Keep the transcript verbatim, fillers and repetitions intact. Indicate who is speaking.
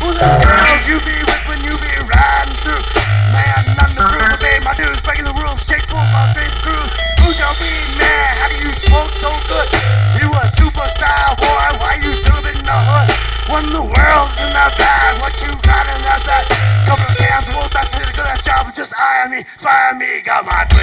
Speaker 1: Girls you be with when you be riding through. Man, none to prove, but they my dudes breaking the rules. Shake fools, my favorite crew. Who's your mean man? How do you smoke so good? You a superstar, boy. Why you still in the hood? When the world's in the bag, what you got in that bag? Couple of cans, wolf, that's it, a good ass job. Just eye me, fire me, got my